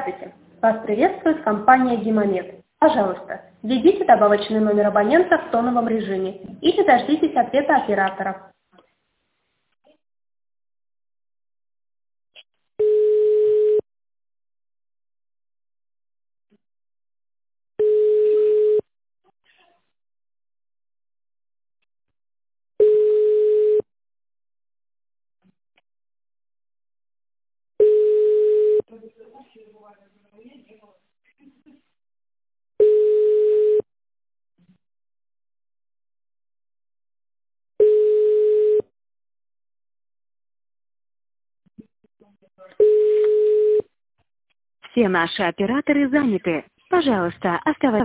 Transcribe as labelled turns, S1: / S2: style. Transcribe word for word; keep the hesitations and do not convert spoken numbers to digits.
S1: Здравствуйте! Вас приветствует компания «Гемомед». Пожалуйста, введите добавочный номер абонента в тоновом режиме или дождитесь ответа оператора.
S2: Все наши операторы заняты. Пожалуйста, оставайтесь.